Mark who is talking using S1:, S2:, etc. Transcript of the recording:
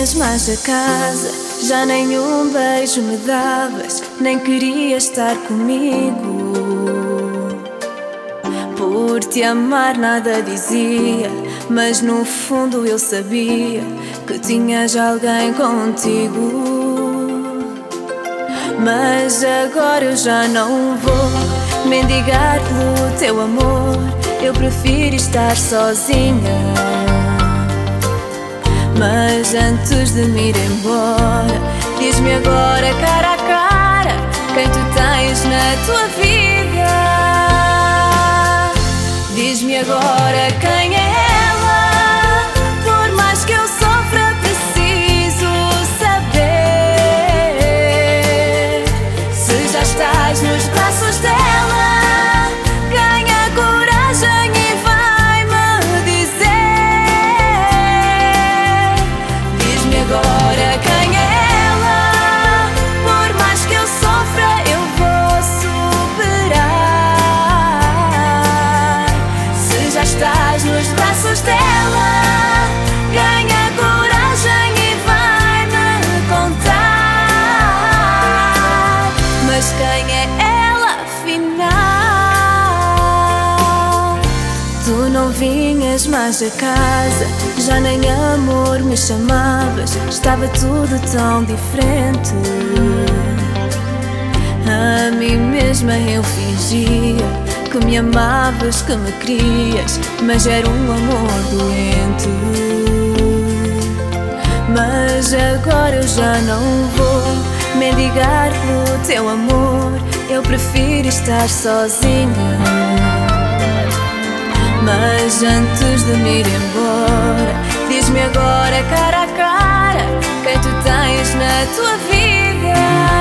S1: vinhas mais a casa, já nenhum beijo me davas, nem querias estar comigo. Por te amar nada dizia, mas no fundo eu sabia que tinhas alguém contigo. Mas agora eu já não vou mendigar pelo teu amor, eu prefiro estar sozinha. Mas antes de me ir embora, diz-me agora cara a cara quem tu tens na tua vida. Diz-me agora quem é ela, por mais que eu sofra preciso saber. Se já estás nos braços dela, ganha coragem e vai-me dizer. Diz-me agora quem é ela, por mais que eu sofra eu vou superar. Se já estás nos braços dela, ganha coragem e vai-me contar. Mas quem é ela afinal? Tu não vinhas mais a casa, já nem amor me chamavas, estava tudo tão diferente. A mim mesma eu fingia que me amavas, que me querias, mas era um amor doente. Mas agora eu já não vou mendigar pelo teu amor, eu prefiro estar sozinha. Mas antes de me ir embora, diz-me agora cara a cara quem tu tens na tua vida.